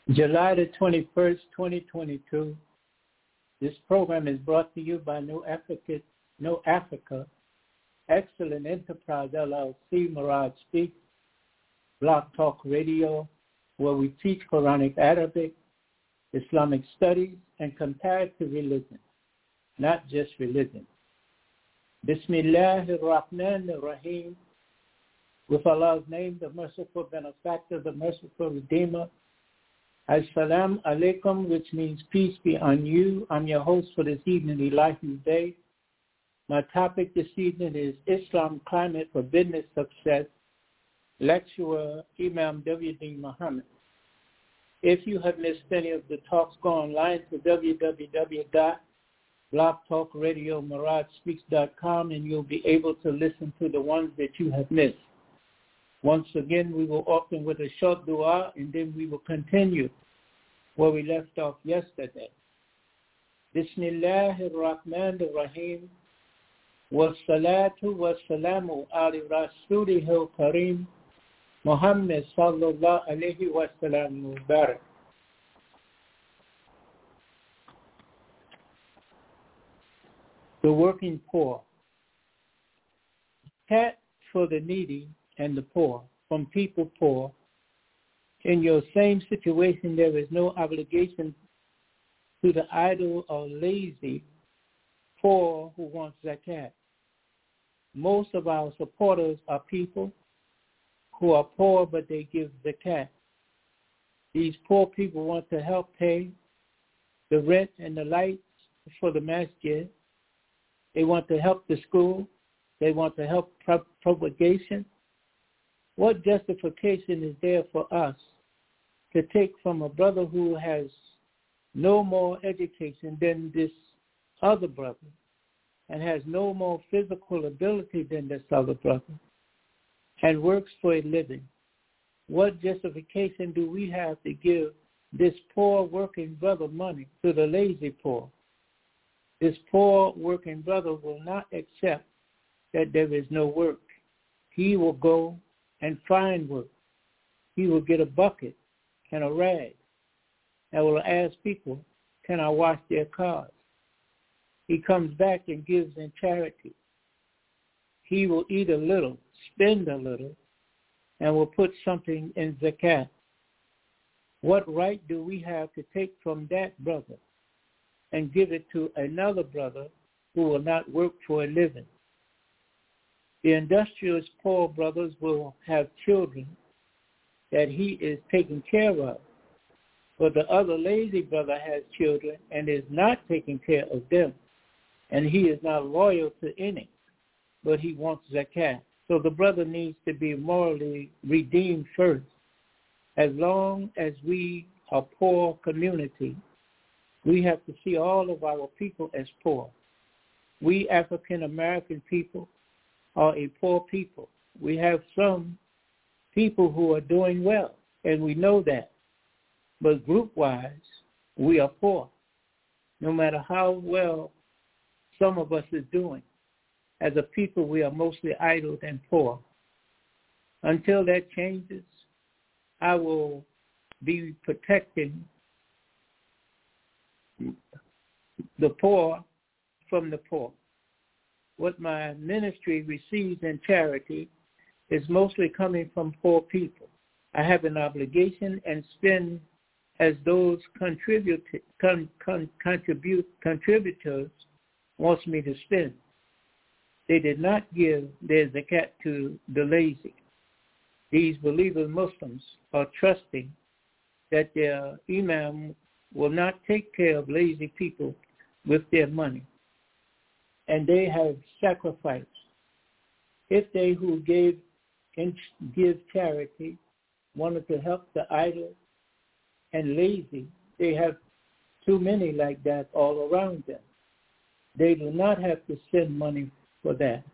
July the 21st, 2022. This program is brought to you by New Africa, Excellent Enterprise LLC, Mirage Speaks, Blog Talk Radio, where we teach Quranic Arabic, Islamic studies, and comparative religion, not just religion. Bismillahir Rahmanir Rahim. With Allah's name, the merciful benefactor, the merciful redeemer. As-salam alaikum, which means peace be on you. I'm your host for this evening, Elihu Day. My topic this evening is Islam Climate for Business Success. Lecturer Imam W.D. Muhammad. If you have missed any of the talks, go online to www.blogtalkradiomiragespeaks.com and you'll be able to listen to the ones that you have missed. Once again, we will open with a short dua, and then we will continue where we left off yesterday. Bismillahir Rahmanir Rahim. Wassalatu wassalamu ala rasulihil kareem, Muhammad sallallahu alayhi wa sallam mubarak. The working poor. Cat for the needy and the poor, from people poor. In your same situation, there is no obligation to the idle or lazy poor who wants zakat. Most of our supporters are people who are poor, but they give zakat. These poor people want to help pay the rent and the lights for the masjid. They want to help the school. They want to help propagation. What justification is there for us to take from a brother who has no more education than this other brother and has no more physical ability than this other brother and works for a living? What justification do we have to give this poor working brother money to the lazy poor? This poor working brother will not accept that there is no work. He will go and find work. He will get a bucket and a rag and will ask people, can I wash their cars? He comes back and gives in charity. He will eat a little, spend a little, and will put something in zakat. What right do we have to take from that brother and give it to another brother who will not work for a living? The industrious poor brothers will have children that he is taking care of. But the other lazy brother has children and is not taking care of them. And he is not loyal to any, but he wants zakat. So the brother needs to be morally redeemed first. As long as we are poor community, we have to see all of our people as poor. We African American people are a poor people. We have some people who are doing well, and we know that. But group-wise, we are poor, no matter how well some of us is doing. As a people, we are mostly idle and poor. Until that changes, I will be protecting the poor from the poor. What my ministry receives in charity is mostly coming from poor people. I have an obligation and spend as those contributors wants me to spend. They did not give their zakat to the lazy. These believer Muslims are trusting that their imam will not take care of lazy people with their money. And they have sacrificed. If they who give charity wanted to help the idle and lazy, they have too many like that all around them. They do not have to send money for that.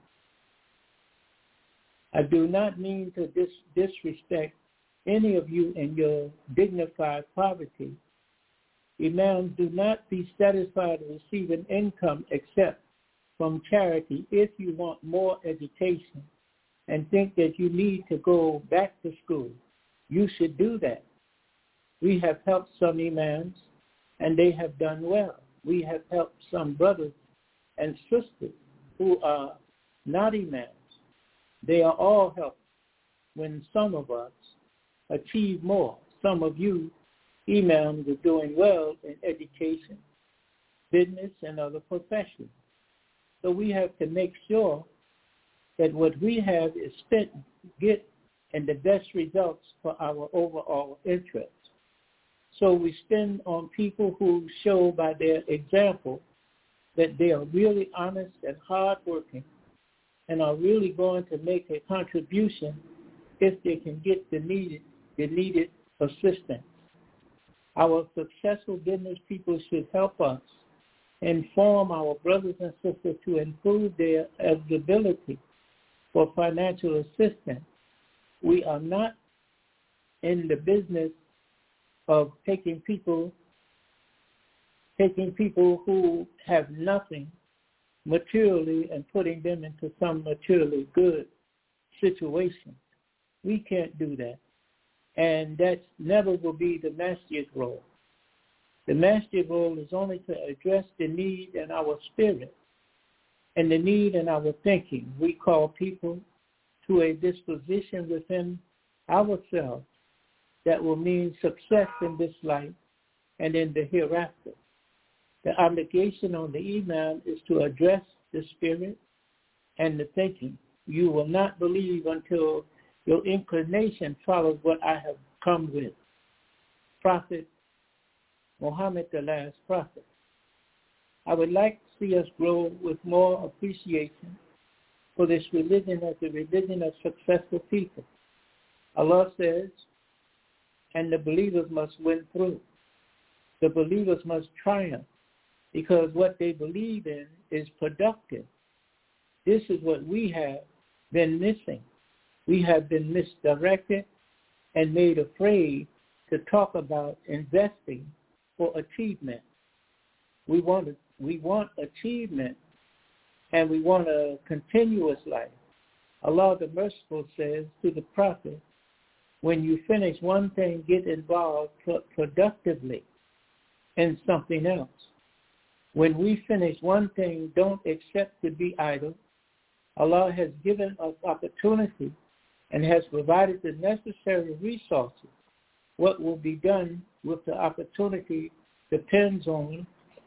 I do not mean to disrespect any of you in your dignified poverty. Imams, do not be satisfied receiving income except from charity if you want more education and think that you need to go back to school. You should do that. We have helped some imams, and they have done well. We have helped some brothers and sisters who are not imams. They are all helped when some of us achieve more. Some of you imams are doing well in education, business, and other professions. So we have to make sure that what we have is spent, get, and the best results for our overall interest. So we spend on people who show by their example that they are really honest and hardworking and are really going to make a contribution if they can get the needed assistance. Our successful business people should help us inform our brothers and sisters to improve their eligibility for financial assistance. We are not in the business of taking people who have nothing materially and putting them into some materially good situation. We can't do that. And that never will be the masjid role. The masjid role is only to address the need in our spirit and the need in our thinking. We call people to a disposition within ourselves that will mean success in this life and in the hereafter. The obligation on the imam is to address the spirit and the thinking. You will not believe until your inclination follows what I have come with. Prophet Muhammad, the last prophet. I would like to see us grow with more appreciation for this religion as the religion of successful people. Allah says, and the believers must win through. The believers must triumph because what they believe in is productive. This is what we have been missing. We have been misdirected and made afraid to talk about investing for achievement. We want achievement, and we want a continuous life. Allah the Merciful says to the Prophet, when you finish one thing, get involved productively in something else. When we finish one thing, don't accept to be idle. Allah has given us opportunity and has provided the necessary resources. What will be done with the opportunity depends on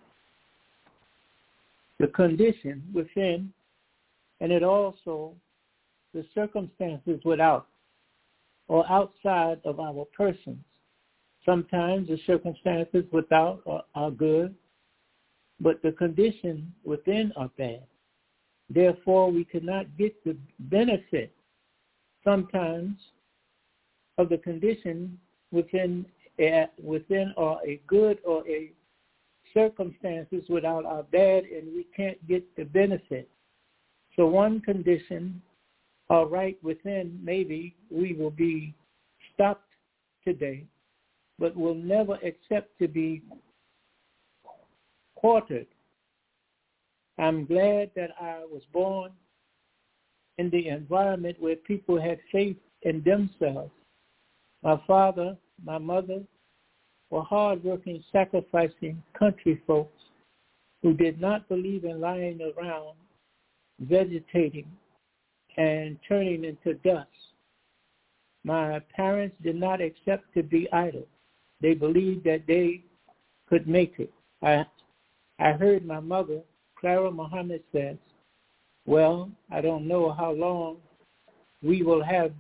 the condition within, and it also the circumstances without or outside of our persons. Sometimes the circumstances without are good, but the conditions within are bad. Therefore, we cannot get the benefit sometimes of the condition within are a good or a circumstances without our bad, and we can't get the benefit. So one condition are right within, maybe we will be stopped today, but will never accept to be quartered. I'm glad that I was born in the environment where people had faith in themselves. My father, my mother were hard-working, sacrificing country folks who did not believe in lying around, vegetating, and turning into dust. My parents did not accept to be idle. They believed that they could make it. I heard my mother, Clara Muhammad, says, well, I don't know how long we will have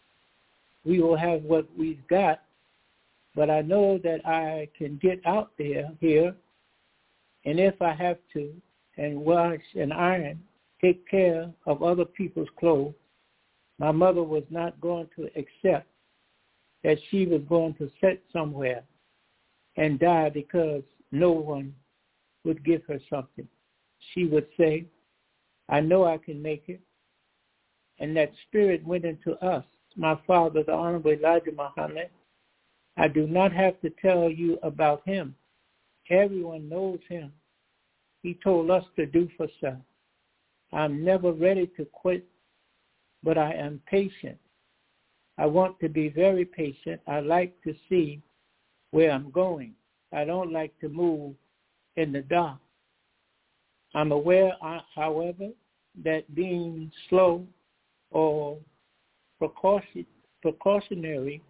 what we've got, but I know that I can get out here, and if I have to, and wash and iron, take care of other people's clothes. My mother was not going to accept that she was going to sit somewhere and die because no one would give her something. She would say, I know I can make it. And that spirit went into us. My father, the Honorable Elijah Muhammad, I do not have to tell you about him. Everyone knows him. He told us to do for self. I'm never ready to quit, but I am patient. I want to be very patient. I like to see where I'm going. I don't like to move in the dark. I'm aware, however, that being slow or precautionary,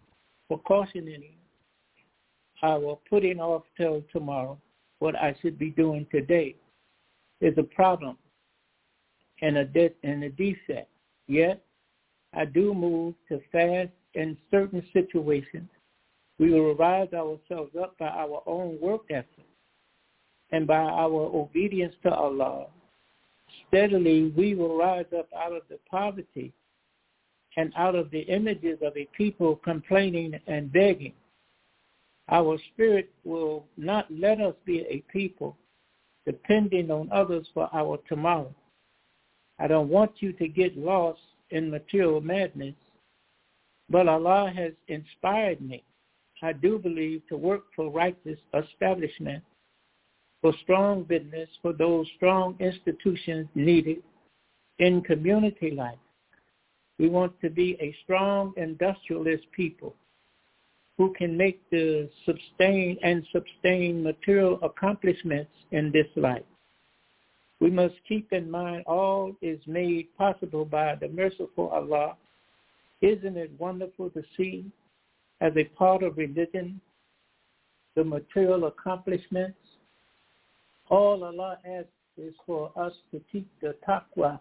or putting off till tomorrow what I should be doing today is a problem and a defect. Yet, I do move to fast in certain situations. We will rise ourselves up by our own work ethic and by our obedience to Allah. Steadily, we will rise up out of the poverty and out of the images of a people complaining and begging. Our spirit will not let us be a people depending on others for our tomorrow. I don't want you to get lost in material madness, but Allah has inspired me, I do believe, to work for righteous establishment, for strong business, for those strong institutions needed in community life. We want to be a strong industrialist people who can make the sustain material accomplishments in this life. We must keep in mind all is made possible by the merciful Allah. Isn't it wonderful to see, as a part of religion, the material accomplishments? All Allah asks is for us to keep the taqwa,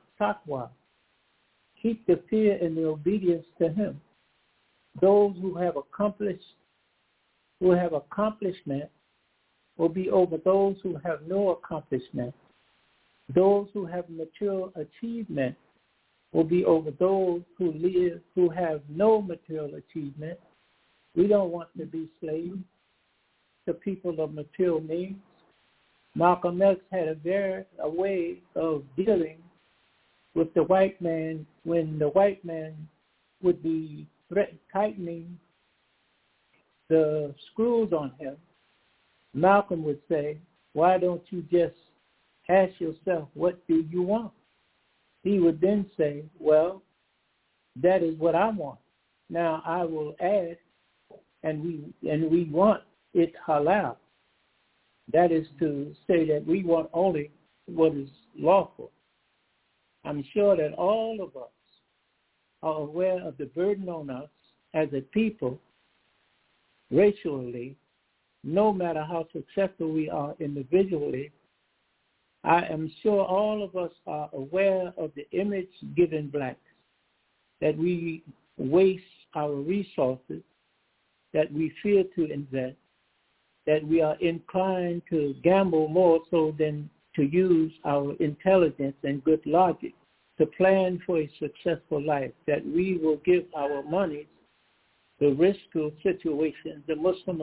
keep the fear and the obedience to Him. Those who have accomplishment will be over those who have no accomplishment. Those who have material achievement will be over those who have no material achievement. We don't want to be slaves to people of material means. Malcolm X had a way of dealing with the white man when the white man would be tightening the screws on him. Malcolm would say, why don't you just ask yourself, what do you want? He would then say, well, that is what I want. Now I will add, and we want it halal. That is to say that we want only what is lawful. I'm sure that all of us are aware of the burden on us as a people, racially, no matter how successful we are individually. I am sure all of us are aware of the image given blacks, that we waste our resources, that we fear to invest, that we are inclined to gamble more so than to use our intelligence and good logic to plan for a successful life, that we will give our money the risky situation. The Muslim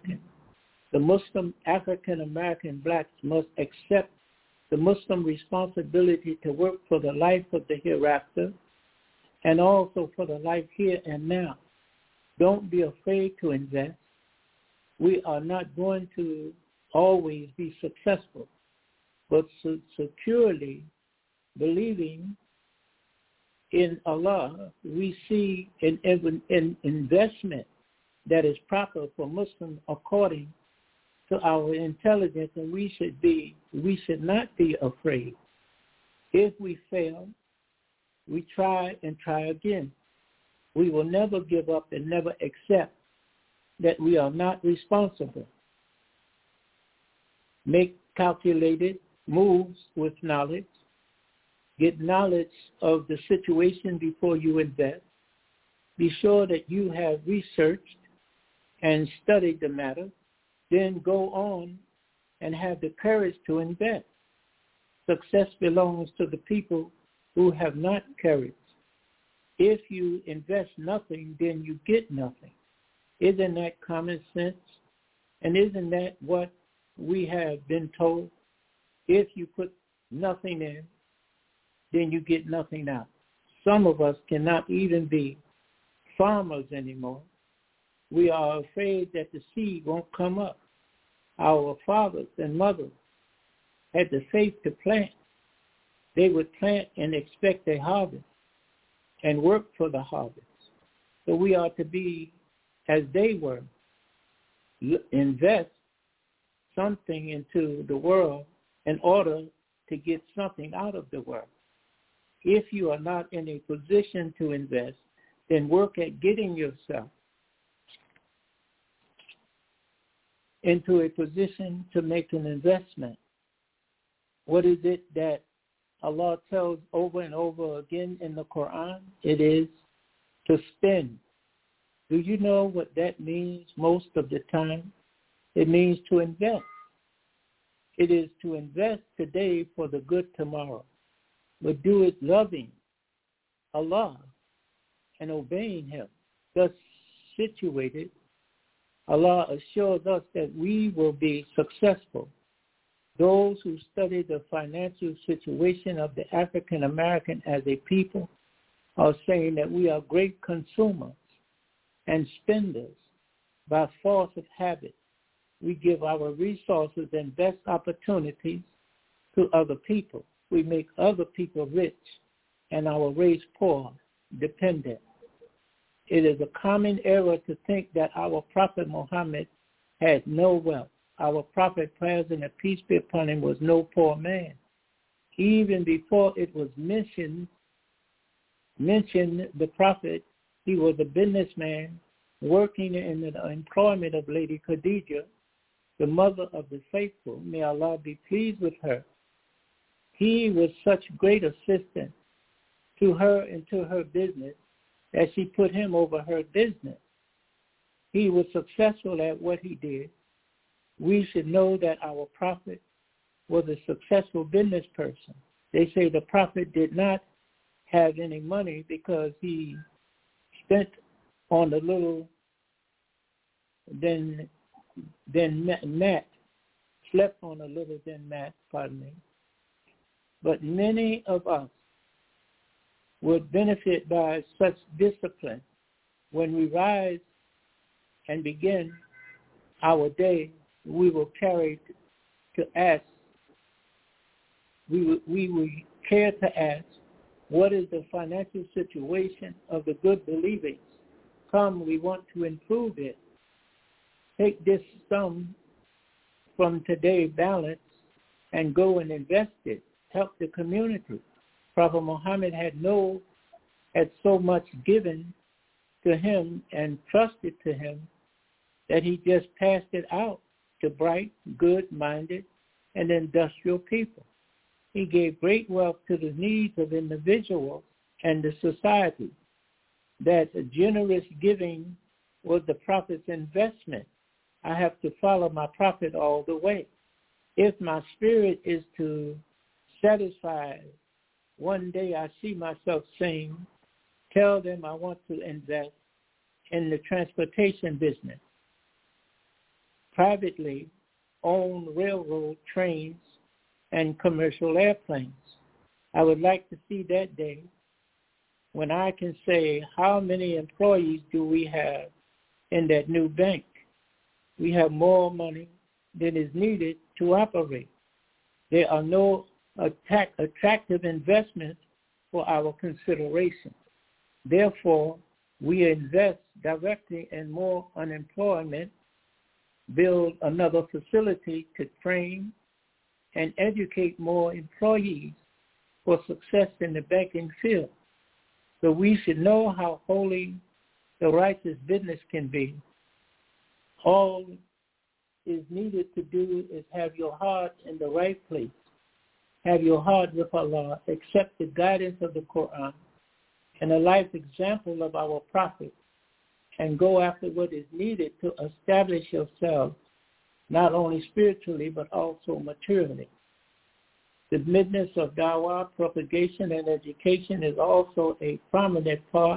African American blacks must accept the Muslim responsibility to work for the life of the hereafter and also for the life here and now. Don't be afraid to invest. We are not going to always be successful, but securely believing in Allah, we see an investment that is proper for Muslims according to our intelligence, and we should not be afraid. If we fail, we try and try again. We will never give up and never accept that we are not responsible. Make calculated moves with knowledge. Get knowledge of the situation before you invest. Be sure that you have researched and studied the matter. Then go on and have the courage to invest. Success belongs to the people who have not courage. If you invest nothing, then you get nothing. Isn't that common sense? And isn't that what we have been told? If you put nothing in, then you get nothing out. Some of us cannot even be farmers anymore. We are afraid that the seed won't come up. Our fathers and mothers had the faith to plant. They would plant and expect a harvest and work for the harvest. So we are to be as they were, invest something into the world in order to get something out of the world. If you are not in a position to invest, then work at getting yourself into a position to make an investment. What is it that Allah tells over and over again in the Quran? It is to spend. Do you know what that means most of the time? It means to invest. It is to invest today for the good tomorrow, but do it loving Allah and obeying Him. Thus situated, Allah assures us that we will be successful. Those who study the financial situation of the African American as a people are saying that we are great consumers and spenders by force of habit. We give our resources and best opportunities to other people. We make other people rich and our race poor, dependent. It is a common error to think that our Prophet Muhammad had no wealth. Our Prophet, praise and peace be upon him, was no poor man. Even before it was mentioned the Prophet, he was a businessman working in the employment of Lady Khadijah, the mother of the faithful. May Allah be pleased with her. He was such great assistance to her and to her business that she put him over her business. He was successful at what he did. We should know that our Prophet was a successful business person. They say the Prophet did not have any money because he spent on a little than mat, slept on a little than mat, pardon me. But many of us would benefit by such discipline when we rise and begin our day. We will carry to ask, we will care to ask, what is the financial situation of the good believers? Come, we want to improve it. Take this sum from today's balance and go and invest it. Help the community. Prophet Muhammad had so much given to him and trusted to him that he just passed it out to bright, good-minded, and industrial people. He gave great wealth to the needs of individuals and the society. That generous giving was the Prophet's investment. I have to follow my Prophet all the way. If my spirit is to satisfy, one day I see myself saying, tell them I want to invest in the transportation business. Privately owned railroad trains and commercial airplanes. I would like to see that day when I can say, how many employees do we have in that new bank? We have more money than is needed to operate. There are no attractive investments for our consideration. Therefore, we invest directly in more unemployment, build another facility to train and educate more employees for success in the banking field. So we should know how holy the righteous business can be. All is needed to do is have your heart in the right place. Have your heart with Allah, accept the guidance of the Quran and a life example of our Prophet, and go after what is needed to establish yourself, not only spiritually but also materially. The business of dawah, propagation, and education is also a prominent part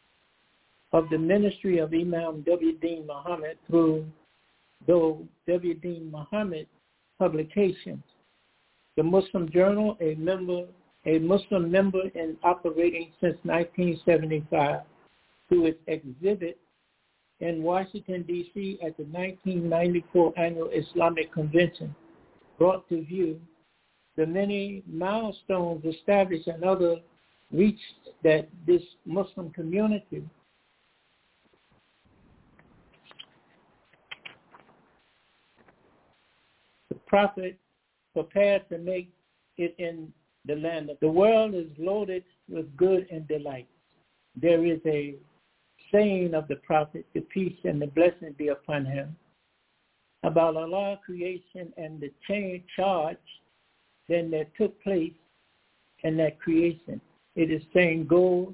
of the ministry of Imam W. Deen Muhammad through W. Deen Muhammad publications. The Muslim Journal, a Muslim member and operating since 1975, through its exhibit in Washington, D.C. at the 1994 Annual Islamic Convention, brought to view the many milestones established and other reached that this Muslim community prophet prepared to make it in the land. The world is loaded with good and delight. There is a saying of the prophet, the peace and the blessing be upon him, about Allah's creation and the charge then that took place in that creation. It is the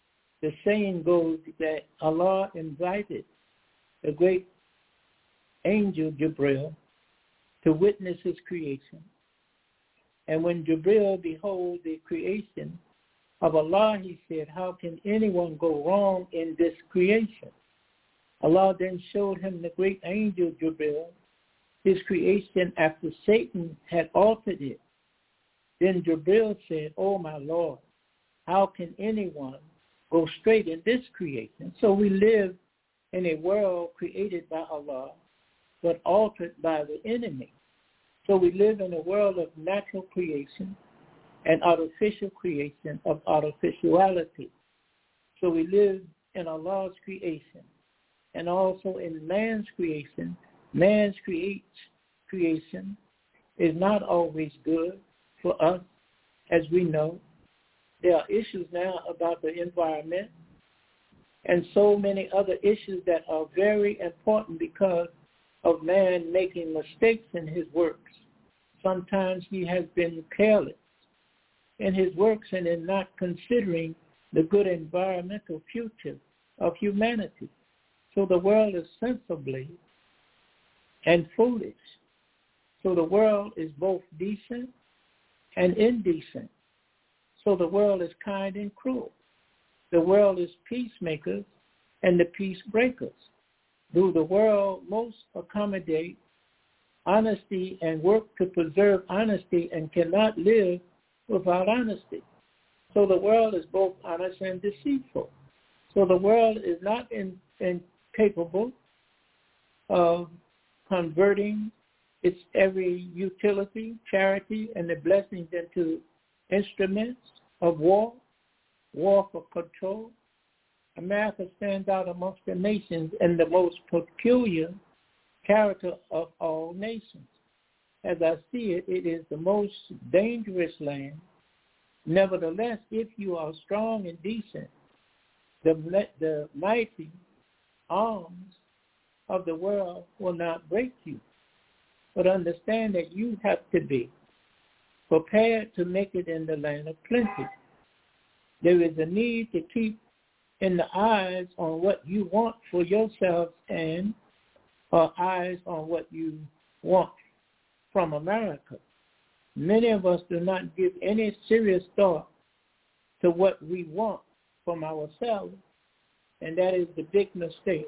saying goes that Allah invited the great angel Jibril to witness his creation. And when Jibril behold the creation of Allah, he said, how can anyone go wrong in this creation? Allah then showed him the great angel Jibril, his creation after Satan had altered it. Then Jibril said, oh my Lord, how can anyone go straight in this creation? So we live in a world created by Allah, but altered by the enemy. So we live in a world of natural creation and artificial creation of artificiality. So we live in Allah's creation and also in man's creation. Man's creation is not always good for us, as we know. There are issues now about the environment and so many other issues that are very important because of man making mistakes in his works. Sometimes he has been careless in his works and in not considering the good environmental future of humanity. So the world is sensibly and foolish. So the world is both decent and indecent. So the world is kind and cruel. The world is peacemakers and the peace breakers. Do the world most accommodate honesty and work to preserve honesty and cannot live without honesty? So the world is both honest and deceitful. So the world is not incapable of converting its every utility, charity, and the blessings into instruments of war for control. America stands out amongst the nations in the most peculiar character of all nations. As I see it, it is the most dangerous land. Nevertheless, if you are strong and decent, the mighty arms of the world will not break you. But understand that you have to be prepared to make it in the land of plenty. There is a need to keep in the eyes on what you want for yourselves and eyes on what you want from America. Many of us do not give any serious thought to what we want from ourselves, and that is the big mistake.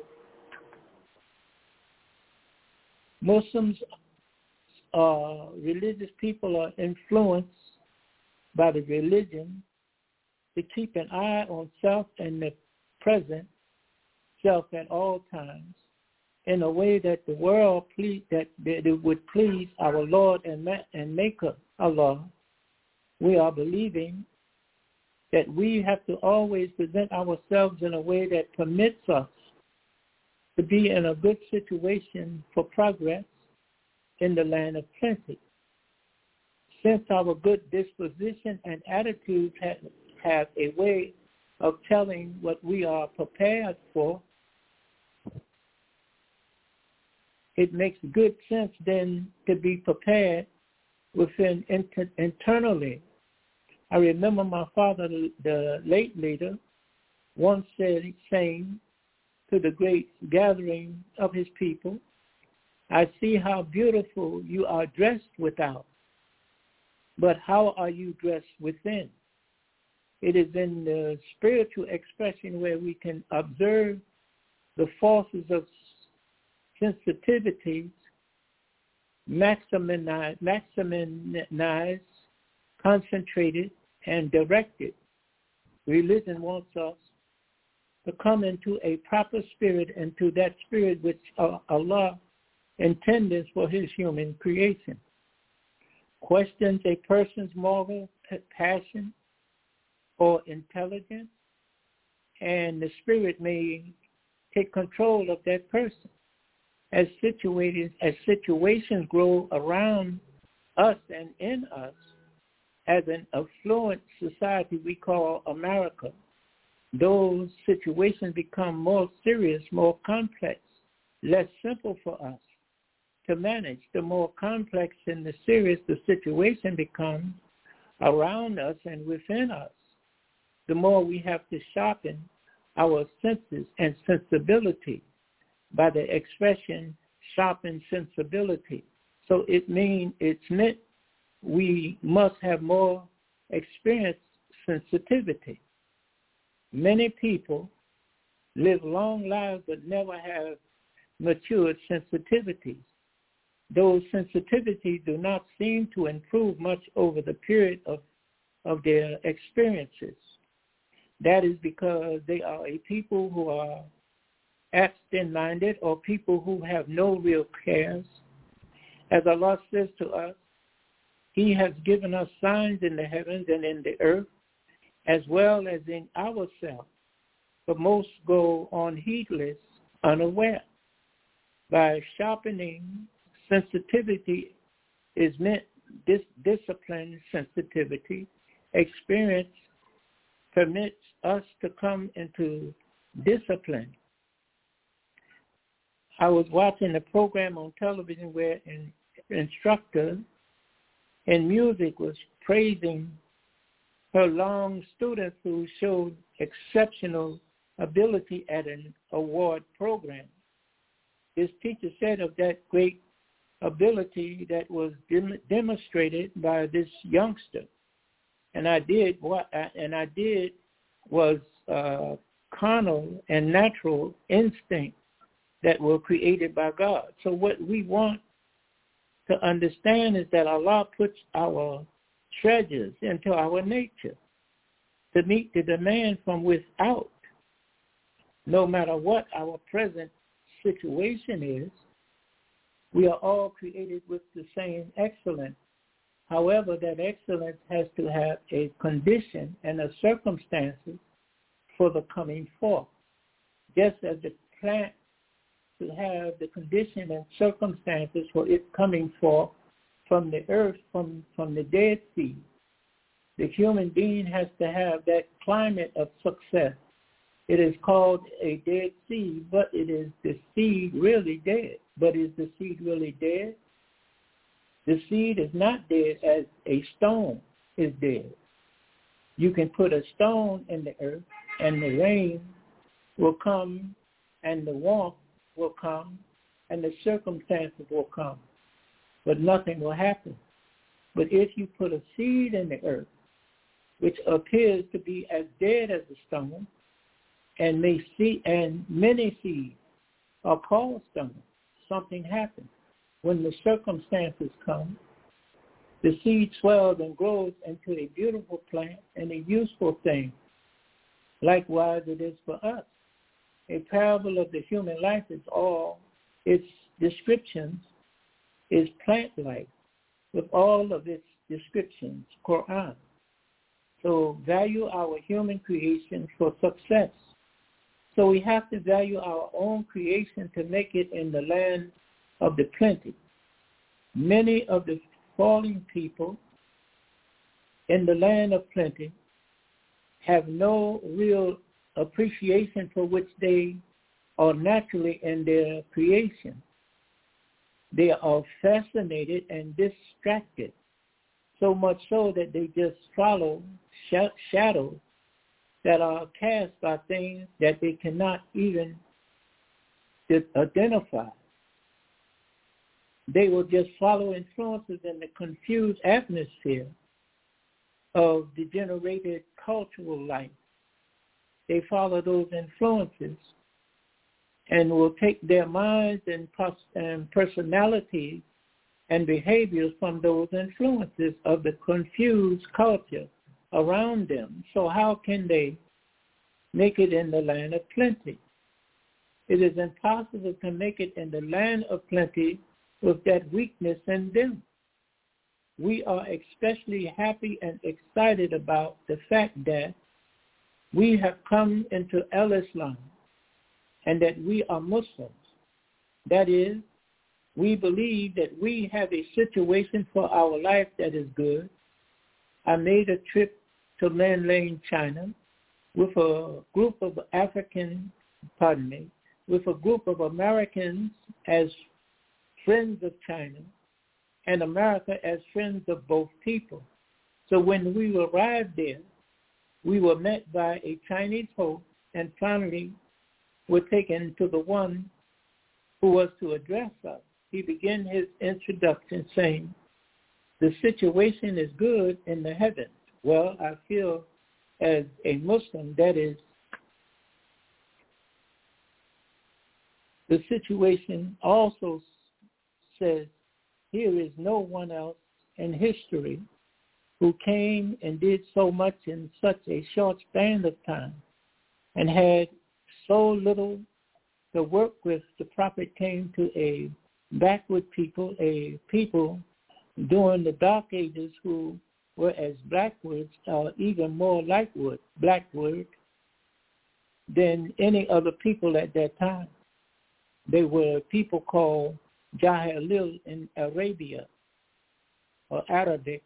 Muslims, religious people are influenced by the religion to keep an eye on self and the present self at all times in a way that the world that it would please our Lord and Maker Allah. We are believing that we have to always present ourselves in a way that permits us to be in a good situation for progress in the land of plenty. Since our good disposition and attitudes have a way of telling what we are prepared for, it makes good sense then to be prepared within internally. I remember my father, the late leader, once saying to the great gathering of his people, I see how beautiful you are dressed without, but how are you dressed within? It is in the spiritual expression where we can observe the forces of sensitivities maximized, concentrated, and directed. Religion wants us to come into a proper spirit, into that spirit which Allah intended for his human creation. Questions a person's moral passion or intelligence, and the spirit may take control of that person. as situations grow around us and in us, as an affluent society we call America, those situations become more serious, more complex, less simple for us to manage. The more complex and the serious the situation becomes around us and within us, the more we have to sharpen our senses and sensibility by the expression sharpen sensibility. So it's meant we must have more experienced sensitivity. Many people live long lives but never have matured sensitivities. Those sensitivities do not seem to improve much over the period of their experiences. That is because they are a people who are absent-minded or people who have no real cares. As Allah says to us, He has given us signs in the heavens and in the earth, as well as in ourselves. But most go on heedless, unaware. By sharpening, sensitivity is meant discipline, sensitivity. Experience permits us to come into discipline. I was watching a program on television where an instructor in music was praising her long students who showed exceptional ability at an award program. This teacher said of that great ability that was demonstrated by this youngster, and I did was carnal and natural instinct that were created by God. So what we want to understand is that Allah puts our treasures into our nature to meet the demand from without. No matter what our present situation is, we are all created with the same excellence. However, that excellence has to have a condition and a circumstances for the coming forth. Just as the plant to have the condition and circumstances for its coming forth from the earth, from the dead seed, the human being has to have that climate of success. It is called a dead seed, but it is the seed really dead. But is the seed really dead? The seed is not dead as a stone is dead. You can put a stone in the earth and the rain will come and the warmth will come and the circumstances will come, but nothing will happen. But if you put a seed in the earth, which appears to be as dead as a stone, and many seeds are called stones, something happens. When the circumstances come, the seed swells and grows into a beautiful plant and a useful thing. Likewise, it is for us. A parable of the human life is all its descriptions is plant-like with all of its descriptions, Quran. So value our human creation for success. So we have to value our own creation to make it in the land of the plenty. Many of the fallen people in the land of plenty have no real appreciation for which they are naturally in their creation. They are fascinated and distracted, so much so that they just follow shadows that are cast by things that they cannot even identify. They will just follow influences in the confused atmosphere of degenerated cultural life. They follow those influences and will take their minds and personalities and behaviors from those influences of the confused culture around them. So how can they make it in the land of plenty? It is impossible to make it in the land of plenty with that weakness in them. We are especially happy and excited about the fact that we have come into Al-Islam and that we are Muslims. That is, we believe that we have a situation for our life that is good. I made a trip to Nanling, China, with a group of with a group of Americans as friends of China, and America as friends of both people. So when we arrived there, we were met by a Chinese host, and finally were taken to the one who was to address us. He began his introduction saying, "The situation is good in the heavens." Well, I feel as a Muslim, that is, the situation also says, here is no one else in history who came and did so much in such a short span of time and had so little to work with. The prophet came to a backward people, a people during the Dark Ages who were as backwards or even more backward than any other people at that time. They were people called Jahilil in Arabia, or Arabic,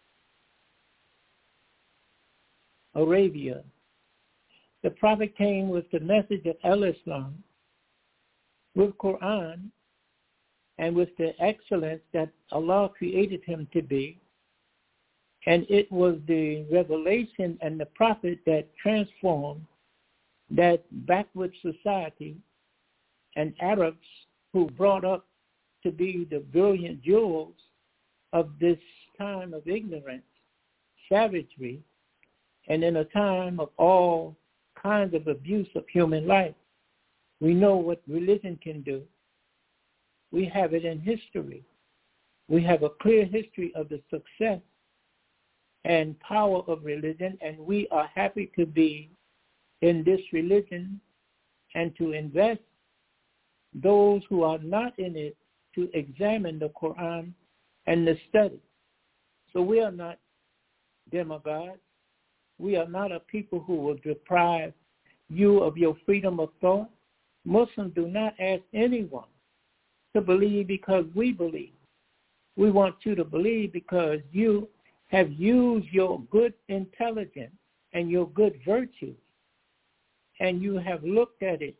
Arabia. The prophet came with the message of Al-Islam, with Quran, and with the excellence that Allah created him to be. And it was the revelation and the prophet that transformed that backward society and Arabs who brought up to be the brilliant jewels of this time of ignorance, savagery, and in a time of all kinds of abuse of human life. We know what religion can do. We have it in history. We have a clear history of the success and power of religion, and we are happy to be in this religion and to invest those who are not in it to examine the Quran and the study. So we are not demagogues. We are not a people who will deprive you of your freedom of thought. Muslims do not ask anyone to believe because we believe. We want you to believe because you have used your good intelligence and your good virtues, and you have looked at it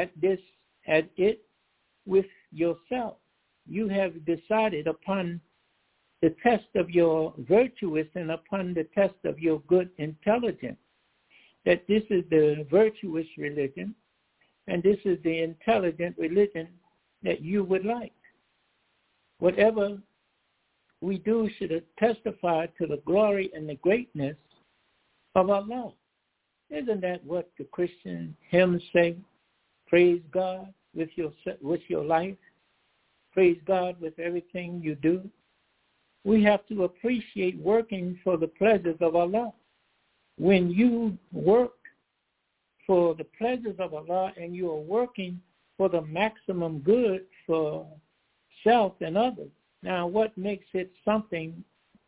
with yourself. You have decided upon the test of your virtuous and upon the test of your good intelligence that this is the virtuous religion and this is the intelligent religion that you would like. Whatever we do should testify to the glory and the greatness of Allah. Isn't that what the Christian hymns say? Praise God with your life. Praise God with everything you do. We have to appreciate working for the pleasures of Allah. When you work for the pleasures of Allah and you are working for the maximum good for self and others, now what makes it something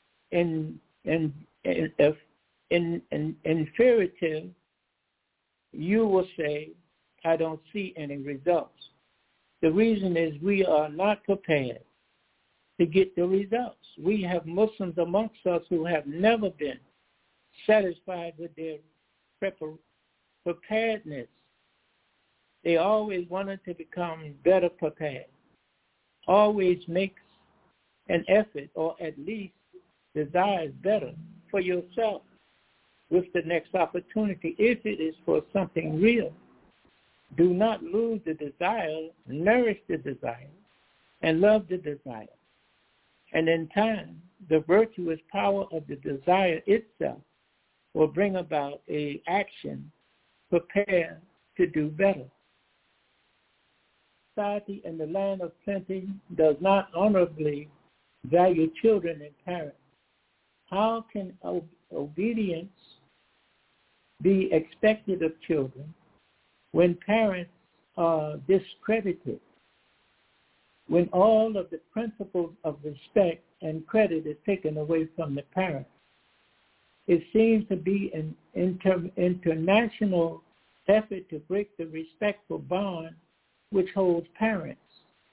inferior? You will say, I don't see any results. The reason is we are not prepared to get the results. We have Muslims amongst us who have never been satisfied with their preparedness. They always wanted to become better prepared. Always makes an effort, or at least desires better for yourself with the next opportunity, if it is for something real. Do not lose the desire, nourish the desire, and love the desire. And in time, the virtuous power of the desire itself will bring about an action prepared to do better. Society in the land of plenty does not honorably value children and parents. How can obedience be expected of children when parents are discredited, when all of the principles of respect and credit is taken away from the parents? It seems to be an international effort to break the respectful bond which holds parents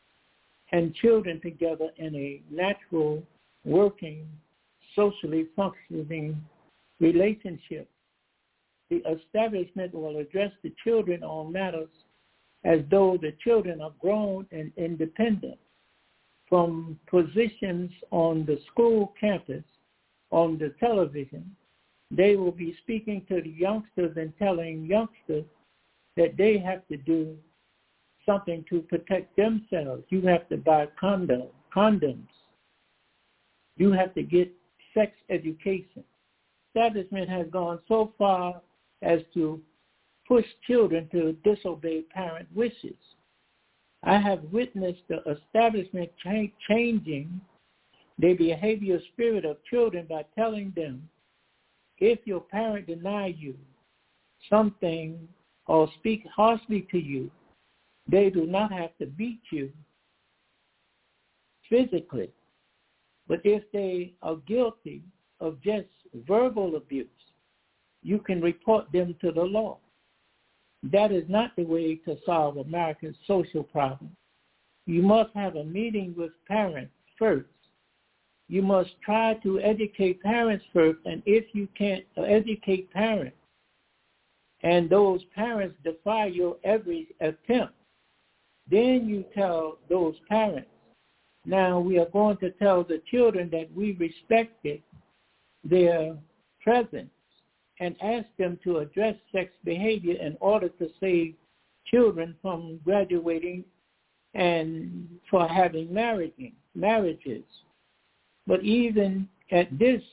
and children together in a natural, working, socially functioning relationship. The establishment will address the children on matters as though the children are grown and independent. From positions on the school campus, on the television, they will be speaking to the youngsters and telling youngsters that they have to do something to protect themselves. You have to buy condoms. You have to get sex education. Establishment has gone so far as to push children to disobey parent wishes. I have witnessed the establishment changing the behavioral spirit of children by telling them, if your parent denies you something or speak harshly to you, they do not have to beat you physically. But if they are guilty of just verbal abuse, you can report them to the law. That is not the way to solve America's social problems. You must have a meeting with parents first. You must try to educate parents first, and if you can't educate parents, and those parents defy your every attempt, then you tell those parents, now we are going to tell the children that we respected their presence and ask them to address sex behavior in order to save children from graduating and for having marriages. But even at this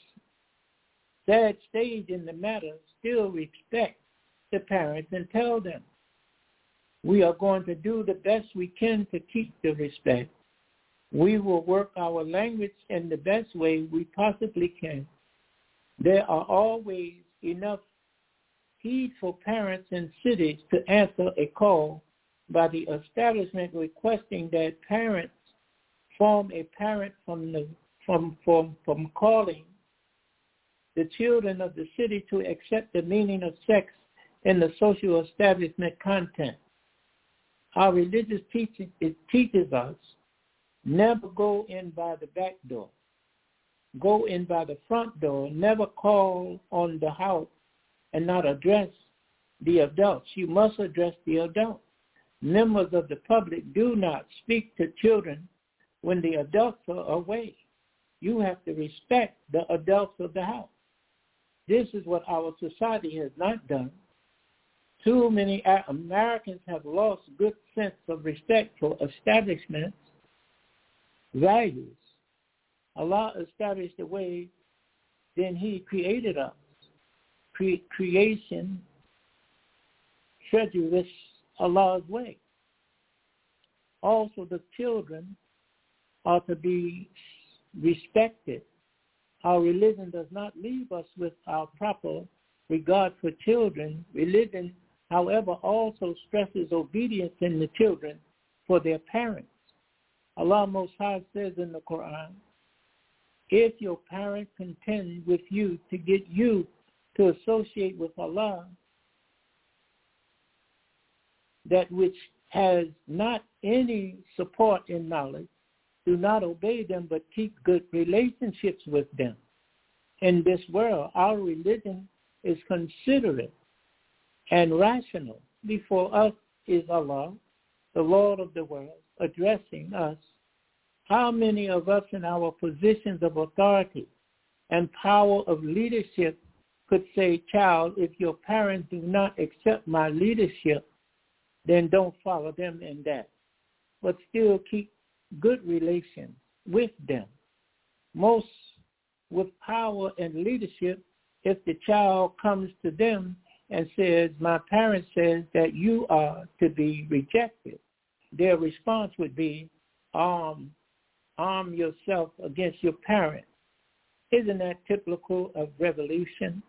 sad stage in the matter, still respect the parents and tell them, we are going to do the best we can to keep the respect. We will work our language in the best way we possibly can. There are always enough heedful parents in cities to answer a call by the establishment requesting that parents form a parent from calling the children of the city to accept the meaning of sex in the social establishment content. Our religious teaching, it teaches us never go in by the back door. Go in by the front door. Never call on the house and not address the adults. You must address the adults. Members of the public do not speak to children when the adults are away. You have to respect the adults of the house. This is what our society has not done. Too many Americans have lost good sense of respect for establishments, values. Allah established the way, then he created us. Creation treasures Allah's way. Also, the children are to be respected. Our religion does not leave us with our proper regard for children. Religion, however, also stresses obedience in the children for their parents. Allah Most High says in the Quran, if your parent contend with you to get you to associate with Allah, that which has not any support in knowledge, do not obey them, but keep good relationships with them. In this world, our religion is considerate and rational. Before us is Allah, the Lord of the world, addressing us. How many of us in our positions of authority and power of leadership could say, child, if your parents do not accept my leadership, then don't follow them in that, but still keep good relations with them. Most with power and leadership, if the child comes to them and says, my parent says that you are to be rejected, their response would be, arm yourself against your parent. Isn't that typical of revolution?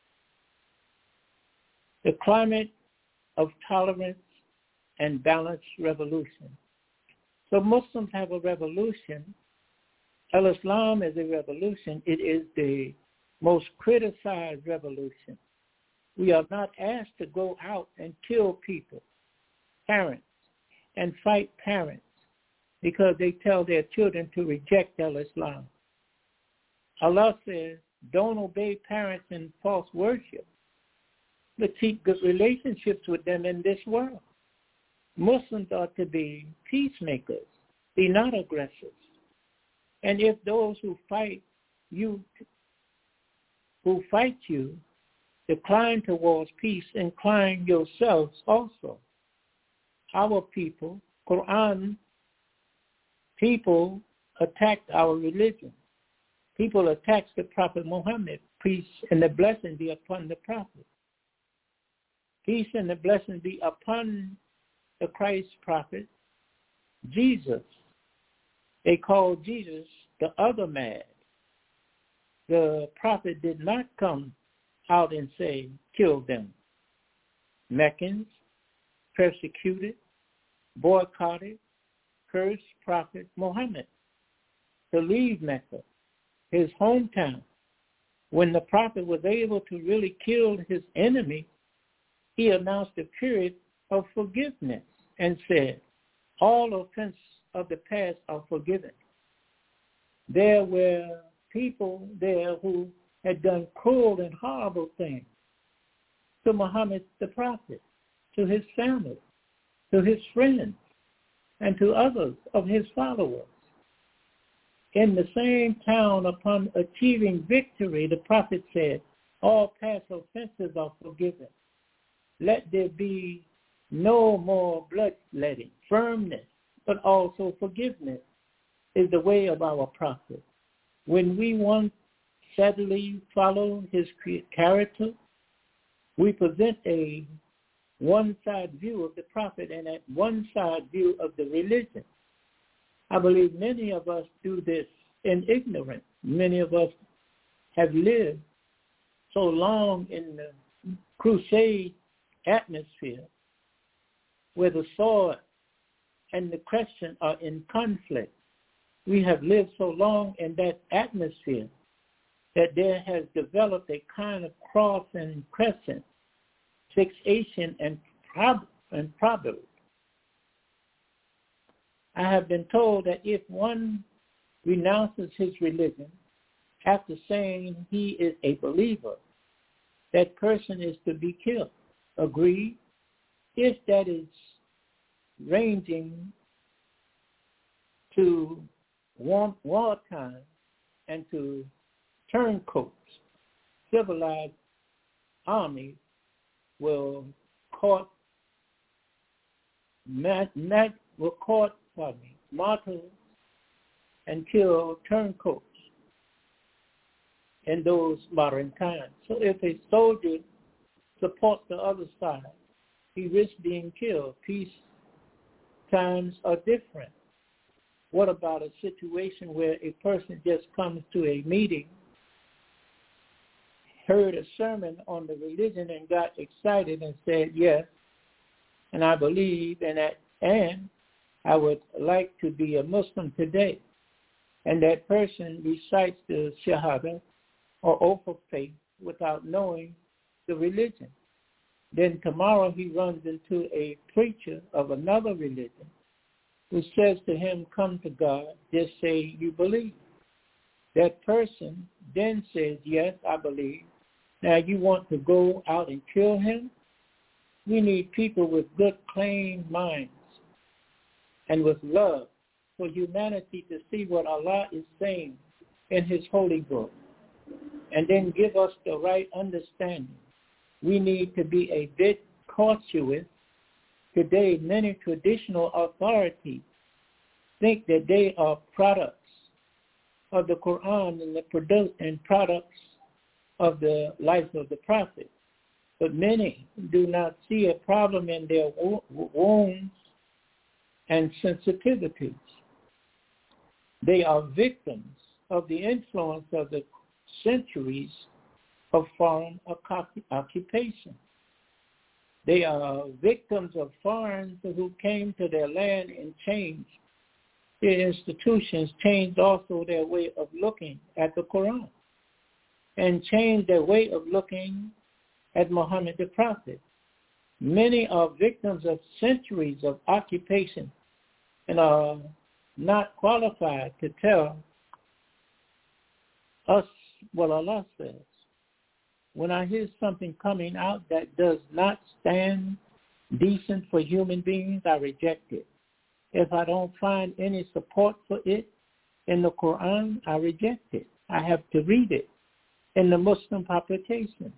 The climate of tolerance and balanced revolution. So Muslims have a revolution. Al-Islam is a revolution. It is the most criticized revolution. We are not asked to go out and kill people, parents, and fight parents. because they tell their children to reject Islam. Allah says, don't obey parents in false worship, but keep good relationships with them in this world. Muslims are to be peacemakers, be not aggressors. And if those who fight you, decline towards peace, incline yourselves also. Our people, Quran, people attacked our religion. People attacked the Prophet Muhammad. Peace and the blessing be upon the Prophet. Peace and the blessing be upon the Christ prophet, Jesus. They called Jesus the other man. The prophet did not come out and say, kill them. Meccans persecuted, boycotted, cursed Prophet Muhammad to leave Mecca, his hometown. When the prophet was able to really kill his enemy, he announced a period of forgiveness and said, all offenses of the past are forgiven. There were people there who had done cruel and horrible things to Muhammad the prophet, to his family, to his friends, and to others of his followers. In the same town, upon achieving victory, the prophet said, all past offenses are forgiven. Let there be no more bloodletting. Firmness, but also forgiveness is the way of our prophet. When we want steadily follow his character, we present a one-side view of the prophet and a one-side view of the religion. I believe many of us do this in ignorance. Many of us have lived so long in the crusade atmosphere where the sword and the Christian are in conflict. We have lived so long in that atmosphere that there has developed a kind of cross and crescent fixation and problem. I have been told that if one renounces his religion after saying he is a believer, that person is to be killed. Agreed? If that is ranging to wartime and to turncoats, civilized armies will court martyrs and kill turncoats in those modern times. So if a soldier supports the other side, he risks being killed. Peace times are different. What about a situation where a person just comes to a meeting, heard a sermon on the religion and got excited and said, yes, and I believe in that, and I would like to be a Muslim today. And that person recites the Shahada or oath of faith without knowing the religion. Then tomorrow he runs into a preacher of another religion who says to him, come to God, just say you believe. That person then says, yes, I believe. Now you want to go out and kill him? We need people with good, clean minds and with love for humanity to see what Allah is saying in his holy book and then give us the right understanding. We need to be a bit cautious. Today, many traditional authorities think that they are products of the Quran and products of the life of the Prophet. But many do not see a problem in their wounds and sensitivities. They are victims of the influence of the centuries of foreign occupation. They are victims of foreigners who came to their land and changed their institutions, changed also their way of looking at the Quran, and changed their way of looking at Muhammad the Prophet. Many are victims of centuries of occupation and are not qualified to tell us what Allah says. When I hear something coming out that does not stand decent for human beings, I reject it. If I don't find any support for it in the Quran, I reject it. I have to read it in the Muslim publication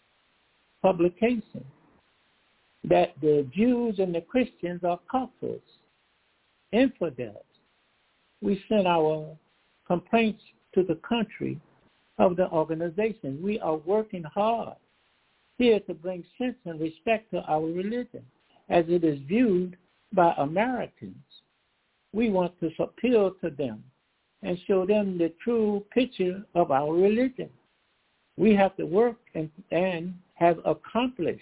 that the Jews and the Christians are kafirs, infidels. We sent our complaints to the country of the organization. We are working hard here to bring sense and respect to our religion as it is viewed by Americans. We want to appeal to them and show them the true picture of our religion. We have to work and have accomplished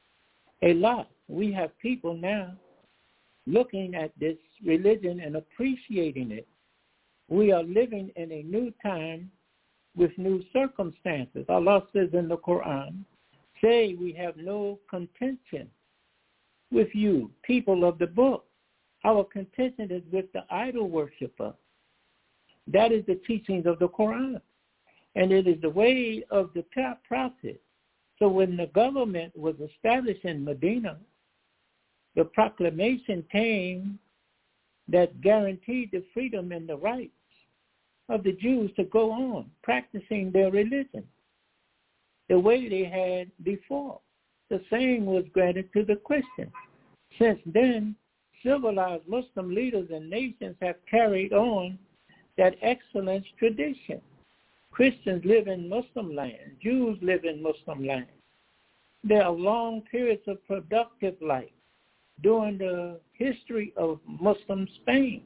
a lot. We have people now looking at this religion and appreciating it. We are living in a new time with new circumstances. Allah says in the Quran, say we have no contention with you, people of the book. Our contention is with the idol worshiper. That is the teachings of the Quran. And it is the way of the prophet. So when the government was established in Medina, the proclamation came that guaranteed the freedom and the rights of the Jews to go on practicing their religion the way they had before. The same was granted to the Christians. Since then, civilized Muslim leaders and nations have carried on that excellent tradition. Christians live in Muslim land. Jews live in Muslim land. There are long periods of productive life during the history of Muslim Spain.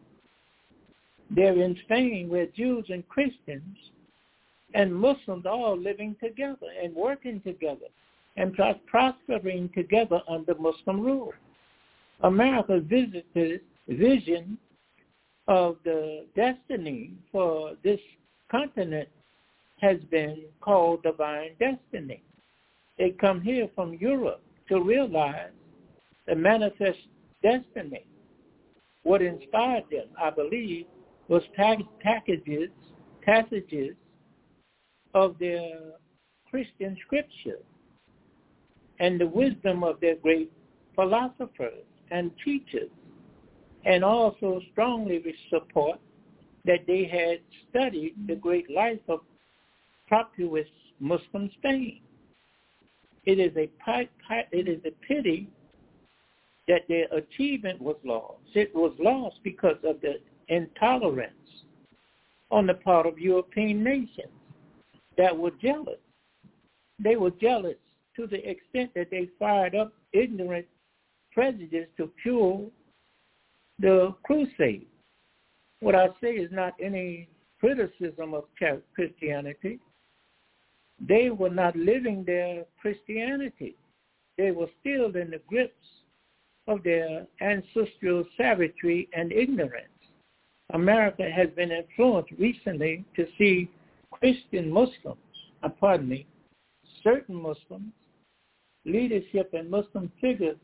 They're in Spain where Jews and Christians and Muslims are all living together and working together and prospering together under Muslim rule. America's vision of the destiny for this continent has been called divine destiny. They come here from Europe to realize the manifest destiny. What inspired them, I believe, was passages of their Christian scripture and the wisdom of their great philosophers and teachers, and also strongly support that they had studied the great life of populous Muslim Spain. It is a pity that their achievement was lost. It was lost because of the intolerance on the part of European nations that were jealous. They were jealous to the extent that they fired up ignorant prejudice to fuel the crusade. What I say is not any criticism of Christianity. They were not living their Christianity. They were still in the grips of their ancestral savagery and ignorance. America has been influenced recently to see certain Muslims, leadership and Muslim figures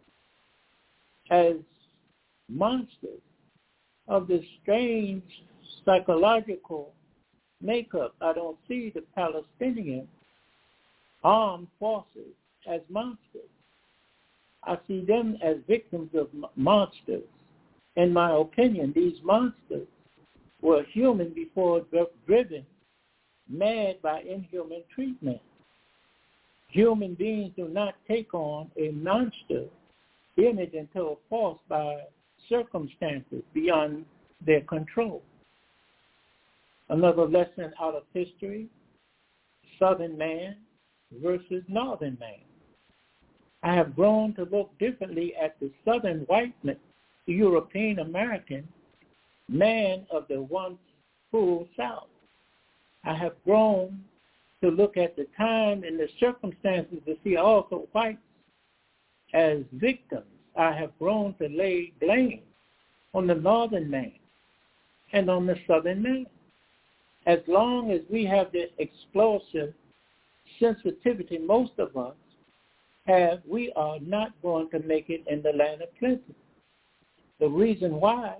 as monsters of this strange psychological makeup. I don't see the Palestinian armed forces as monsters. I see them as victims of monsters. In my opinion, these monsters were human before driven mad by inhuman treatment. Human beings do not take on a monster image until forced by circumstances beyond their control. Another lesson out of history, Southern man versus Northern man. I have grown to look differently at the Southern white man, the European American man of the once full South. I have grown to look at the time and the circumstances to see also whites as victims. I have grown to lay blame on the Northern man and on the Southern man. As long as we have the explosive sensitivity most of us have, we are not going to make it in the land of plenty. The reason why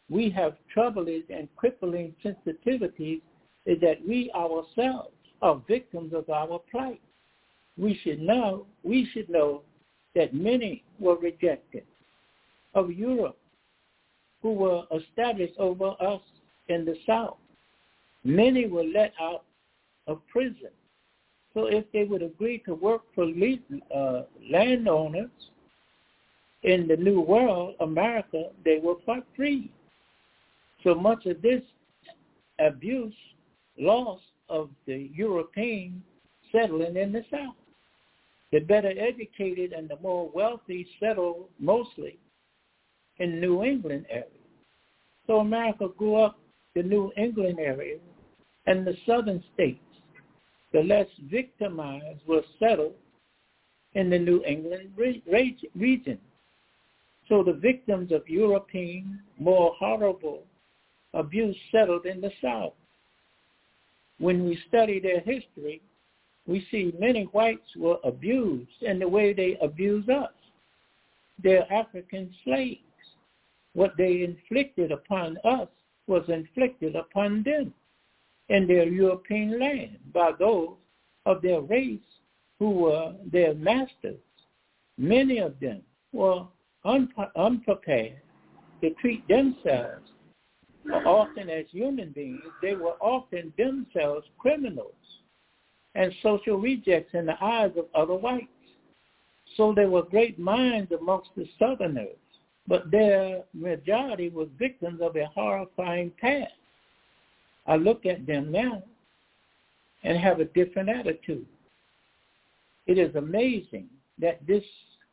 we have troubles and crippling sensitivities is that we ourselves are victims of our plight. We should know that many were rejected of Europe who were established over us in the South. Many were let out of prison. So if they would agree to work for landowners in the New World, America, they were free. So much of this abuse, loss of the European settling in the South. The better educated and the more wealthy settled mostly in New England area. So America grew up the New England area and the southern states. The less victimized were settled in the New England region. So the victims of European, more horrible abuse settled in the South. When we study their history, we see many whites were abused in the way they abuse us. They're African slaves. What they inflicted upon us was inflicted upon them in their European land by those of their race who were their masters. Many of them were unprepared to treat themselves often as human beings. They were often themselves criminals and social rejects in the eyes of other whites. So there were great minds amongst the Southerners, but their majority was victims of a horrifying past. I look at them now and have a different attitude. It is amazing that this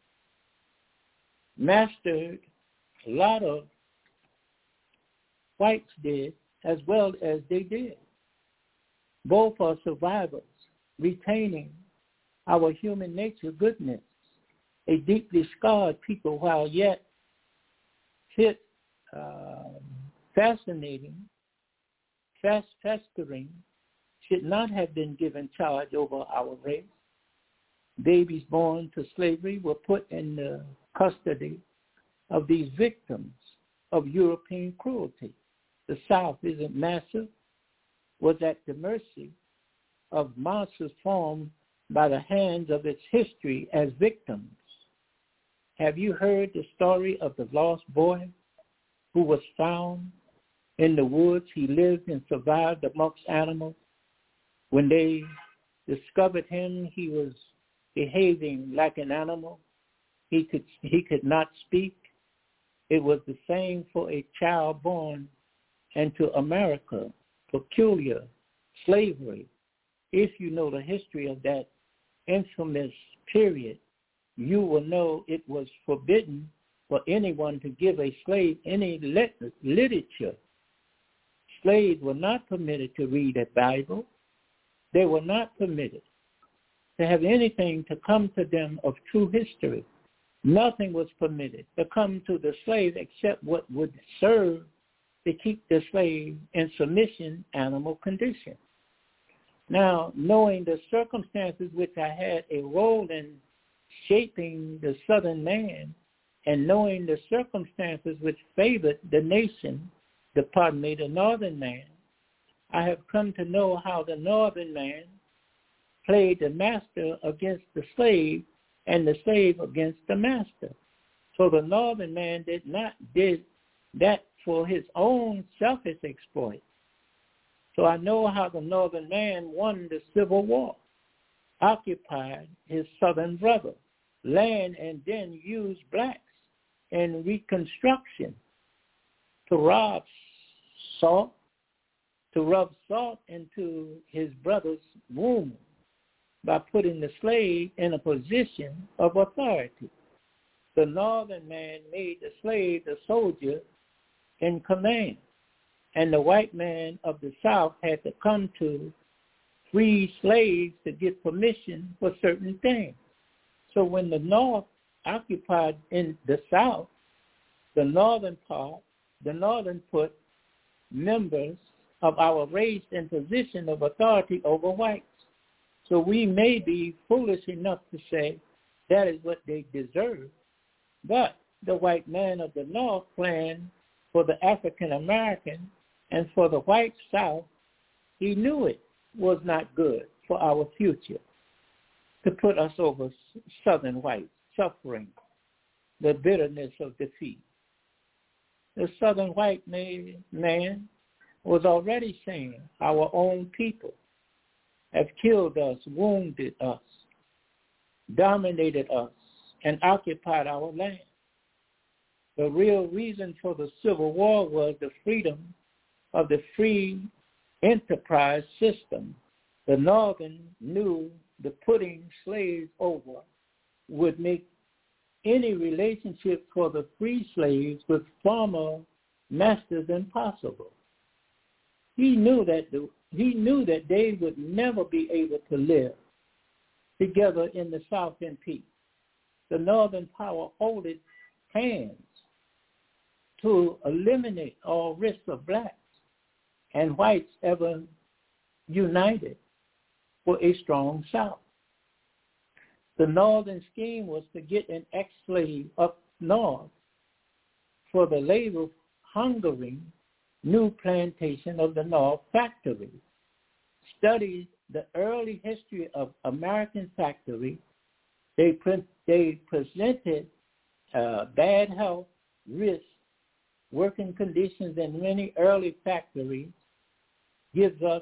mastered a lot of whites did as well as they did. Both are survivors, retaining our human nature goodness, a deeply scarred people while yet fit, festering, should not have been given charge over our race. Babies born to slavery were put in the custody of these victims of European cruelty. The South isn't massive, was at the mercy of monsters formed by the hands of its history as victims. Have you heard the story of the lost boy who was found in the woods? He lived and survived amongst animals. When they discovered him, he was behaving like an animal. He could not speak. It was the same for a child born into America, peculiar slavery. If you know the history of that infamous period, you will know it was forbidden for anyone to give a slave any literature. Slaves were not permitted to read a Bible. They were not permitted to have anything to come to them of true history. Nothing was permitted to come to the slave except what would serve to keep the slave in submission, animal condition. Now, knowing the circumstances which I had a role in shaping the Southern man, and knowing the circumstances which favored the nation, the Northern man, I have come to know how the Northern man played the master against the slave and the slave against the master. So the Northern man did that for his own selfish exploit. So I know how the Northern man won the Civil War, occupied his Southern brother land, and then used blacks in Reconstruction to rub salt into his brother's wound by putting the slave in a position of authority. The Northern man made the slave the soldier in command, and the white man of the South had to come to free slaves to get permission for certain things. So when the North occupied in the South, the Northern put members of our race in position of authority over whites. So we may be foolish enough to say that is what they deserve, but the white man of the North planned for the African American and for the white South, he knew it was not good for our future to put us over Southern whites, suffering the bitterness of defeat. The Southern white man was already saying, our own people have killed us, wounded us, dominated us, and occupied our land. The real reason for the Civil War was the freedom of the free enterprise system. The Northern knew the putting slaves over would make any relationship for the free slaves with former masters impossible. He knew that they would never be able to live together in the South in peace. The Northern power held its hands to eliminate all risks of blacks and whites ever united for a strong South. The Northern scheme was to get an ex-slave up north for the labor-hungering new plantation of the North factory. Studied the early history of American factory. They presented bad health, risk, working conditions in many early factories gives us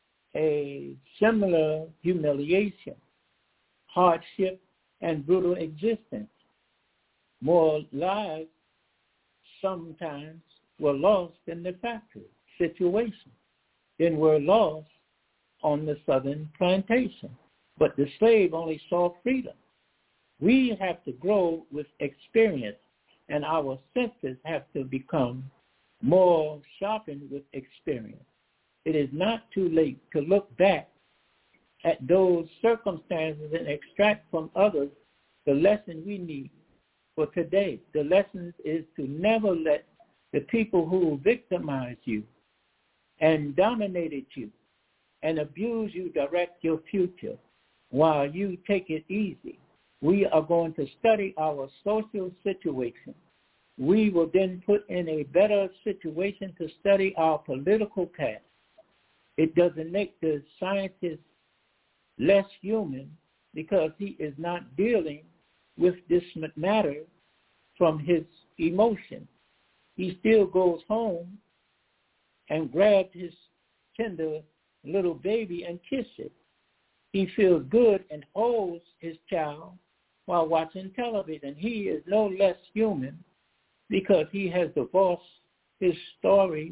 a similar humiliation, hardship, and brutal existence. More lives sometimes were lost in the factory situation than were lost on the Southern plantation. But the slave only saw freedom. We have to grow with experience, and our senses have to become more sharpened with experience. It is not too late to look back at those circumstances and extract from others the lesson we need for today. The lesson is to never let the people who victimized you and dominated you and abuse you direct your future while you take it easy. We are going to study our social situation. We will then put in a better situation to study our political past. It doesn't make the scientist less human because he is not dealing with this matter from his emotion. He still goes home and grabs his tender little baby and kisses it. He feels good and holds his child while watching television. He is no less human because he has divorced his stormy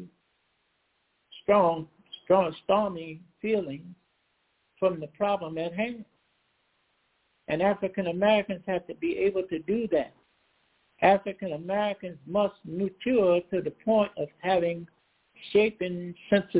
feelings from the problem at hand. And African Americans have to be able to do that. African Americans must mature to the point of having sharpened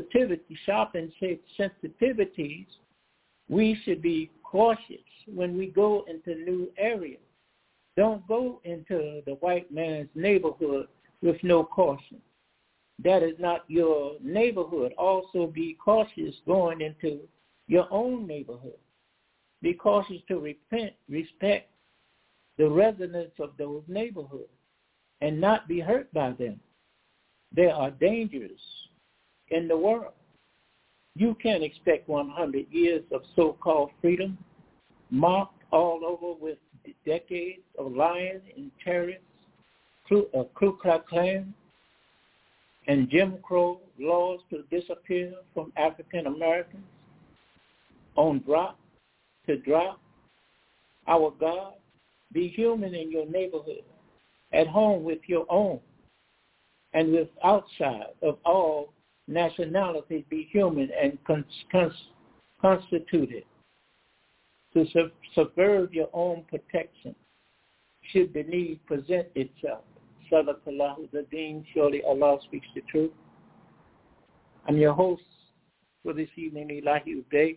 sensitivities. We should be cautious when we go into new areas. Don't go into the white man's neighborhood with no caution. That is not your neighborhood. Also be cautious going into your own neighborhood. Be cautious to respect the residents of those neighborhoods and not be hurt by them. There are dangers in the world. You can't expect 100 years of so-called freedom marked all over with decades of lying and terrorists, Ku Klux Klan, and Jim Crow laws to disappear from African Americans on drop to drop. Our God, be human in your neighborhood, at home with your own, and with outside of all nationalities, be human and constituted to subvert your own protection should the need present itself. Sadaqallahu Zadeen, surely Allah speaks the truth. I'm your host for this evening, Elahi Uday.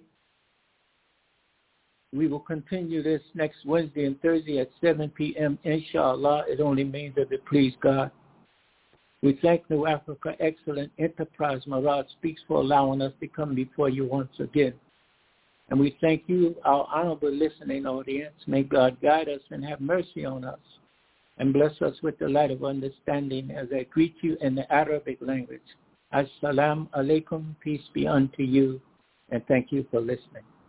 We will continue this next Wednesday and Thursday at 7 p.m. Inshallah. It only means that it please God. We thank New Africa Excellent Enterprise Marad Speaks for allowing us to come before you once again. And we thank you, our honorable listening audience. May God guide us and have mercy on us and bless us with the light of understanding as I greet you in the Arabic language. Assalamu alaikum, peace be unto you, and thank you for listening.